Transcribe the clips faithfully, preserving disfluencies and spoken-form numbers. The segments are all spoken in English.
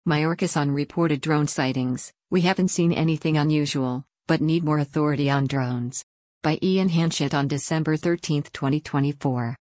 Mayorkas on reported drone sightings. We haven't seen anything unusual, but need more authority on drones. By Ian Hanchett on December thirteenth, twenty twenty-four.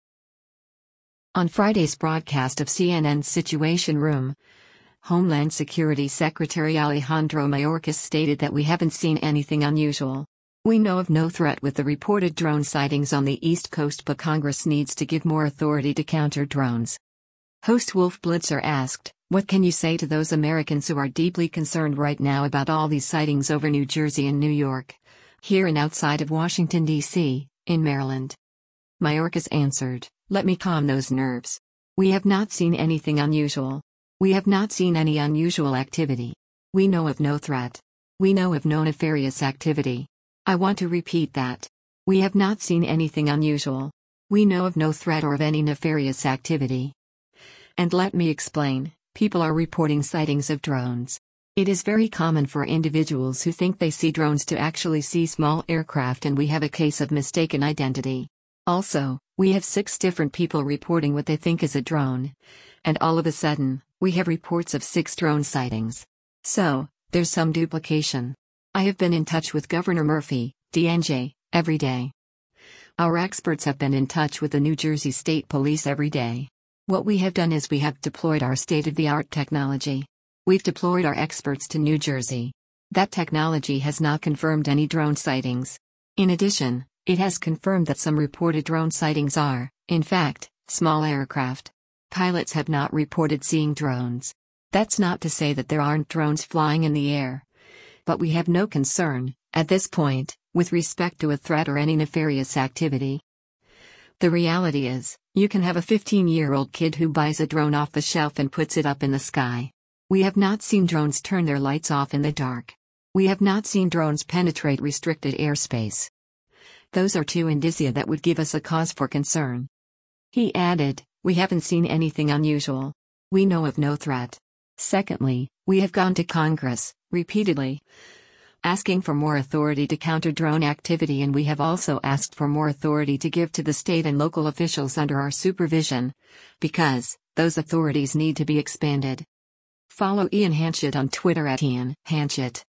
On Friday's broadcast of C N N's Situation Room, Homeland Security Secretary Alejandro Mayorkas stated that we haven't seen anything unusual. We know of no threat with the reported drone sightings on the East Coast, but Congress needs to give more authority to counter drones. Host Wolf Blitzer asked, "What can you say to those Americans who are deeply concerned right now about all these sightings over New Jersey and New York, here and outside of Washington, D C, in Maryland?" Mayorkas answered, "Let me calm those nerves. We have not seen anything unusual. We have not seen any unusual activity. We know of no threat. We know of no nefarious activity. I want to repeat that. We have not seen anything unusual. We know of no threat or of any nefarious activity. And let me explain, people are reporting sightings of drones. It is very common for individuals who think they see drones to actually see small aircraft, and we have a case of mistaken identity. Also, we have six different people reporting what they think is a drone. And all of a sudden, we have reports of six drone sightings. So, there's some duplication. I have been in touch with Governor Murphy, D N J, every day. Our experts have been in touch with the New Jersey State Police every day. What we have done is we have deployed our state-of-the-art technology. We've deployed our experts to New Jersey. That technology has not confirmed any drone sightings. In addition, it has confirmed that some reported drone sightings are, in fact, small aircraft. Pilots have not reported seeing drones. That's not to say that there aren't drones flying in the air. But we have no concern, at this point, with respect to a threat or any nefarious activity. The reality is, you can have a fifteen-year-old kid who buys a drone off the shelf and puts it up in the sky. We have not seen drones turn their lights off in the dark. We have not seen drones penetrate restricted airspace. Those are two indicia that would give us a cause for concern." He added, "We haven't seen anything unusual. We know of no threat. Secondly, we have gone to Congress, repeatedly, asking for more authority to counter drone activity, and we have also asked for more authority to give to the state and local officials under our supervision, because those authorities need to be expanded." Follow Ian Hanchett on Twitter at Ian Hanchett.